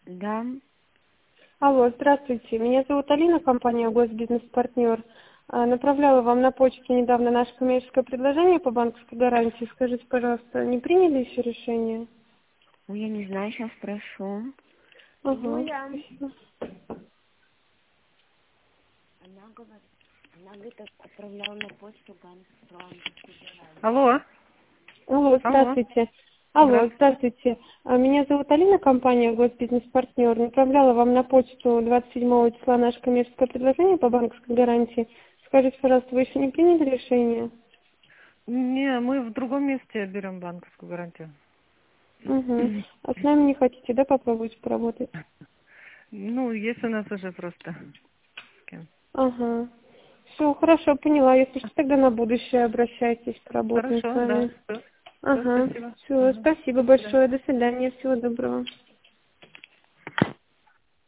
Да. Алло, здравствуйте. Меня зовут Алина, компания Госбизнес-партнер. Направляла вам на почту недавно наше коммерческое предложение по банковской гарантии. Скажите, пожалуйста, не приняли еще решение? Ну, я не знаю, сейчас спрошу. Ага, Юля, спасибо. она говорит, отправляла на почту банковскую. Алло. Алло, Алло. здравствуйте. Алло, Здравствуйте. здравствуйте. Меня зовут Алина, компания Госбизнес-партнер. Направляла вам на почту 27 числа наше коммерческое предложение по банковской гарантии. Скажите, пожалуйста, вы еще не приняли решение? Не, мы в другом месте берем банковскую гарантию. Угу. А с нами не хотите, да, попробовать поработать? Ну, есть у нас уже просто. С кем. Ага. Все, хорошо, поняла. Если что, тогда на будущее обращайтесь, поработаем с Хорошо, да. вами. Все, Ага. спасибо. Все, Ага. спасибо До свидания. большое. До свидания. Всего доброго.